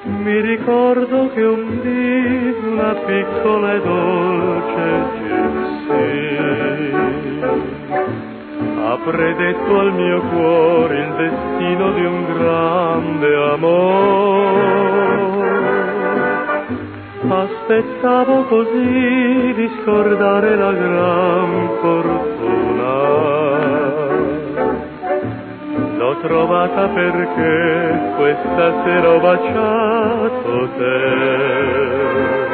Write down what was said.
Mi ricordo che un dì una piccola e dolce Gypsy ha predetto al mio cuore il destino di un grande amore. Aspettavo così di scordare la gran fortuna. L'ho trovata perché questa sera ho baciato te.